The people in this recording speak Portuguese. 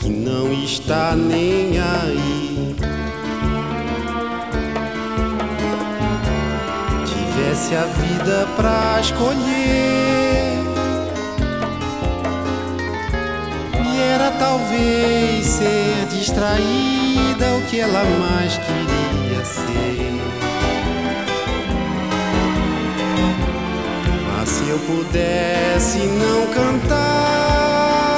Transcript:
que não está nem aí. Tivesse a vida pra escolher, e era talvez ser distraída o que ela mais queria ser. Mas se eu pudesse não cantar,